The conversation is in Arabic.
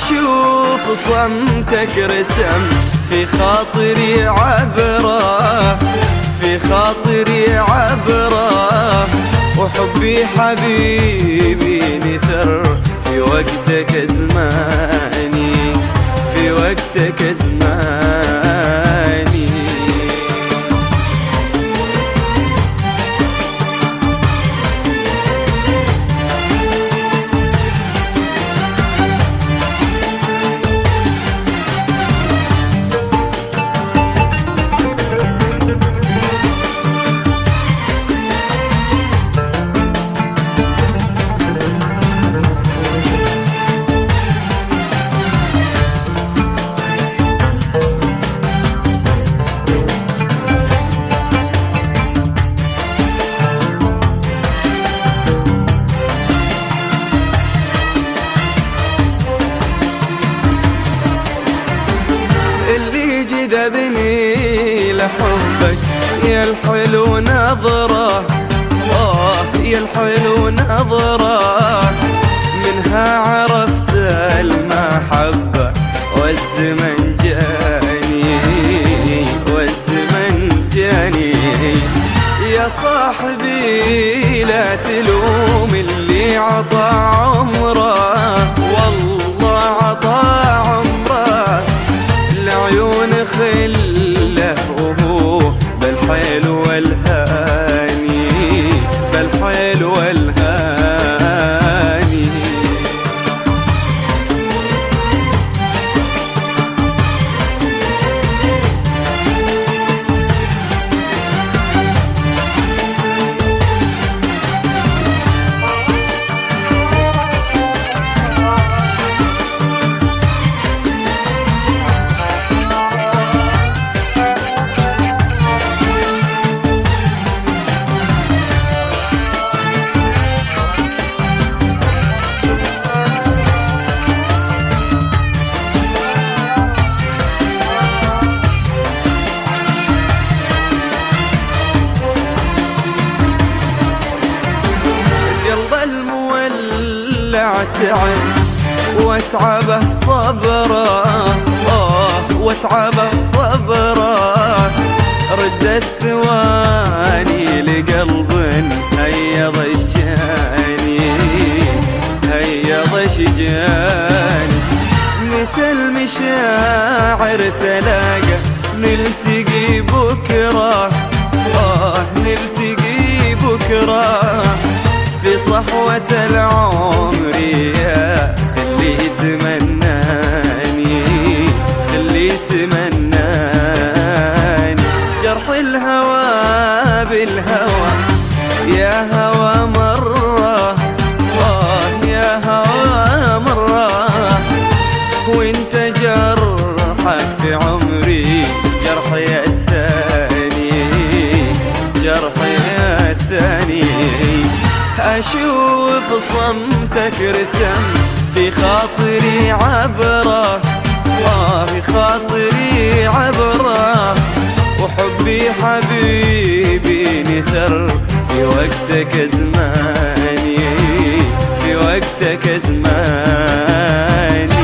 أشوف صمتك رسم في خاطري عبرة، في خاطري عبرة، وحبي حبيبي نثر في وقتك زماني، في وقتك زماني. اللي جذبني لحبك يا الحلو نظرة، يا الحلو نظرة، منها عرفت المحبة والزمن جاني، والزمن جاني. يا صاحبي لا تلوم اللي عطى عمره، والله عطى عمره العيون خله، وهو بالحيل والهاني، بالحيل والهاني. تعب واتعبه صبره، واتعبه صبره، رد الثواني لقلب هيض الشاني، هيض شجاني. متى المشاعر تلاقى نلتقي بكره، نلتقي بكره في صحوة العمر، يا خلي تمناني، خلي تمناني. جرح الهوى بالهوى يا هوى مرة، يا هوى مرة، وانت جرحك في عمري جرحي الثاني، جرحي الثاني. أشوف صمتك رسم في خاطري عبرة، في خاطري عبرة، وحبي حبيبي نثر في وقتك زماني، في وقتك زماني.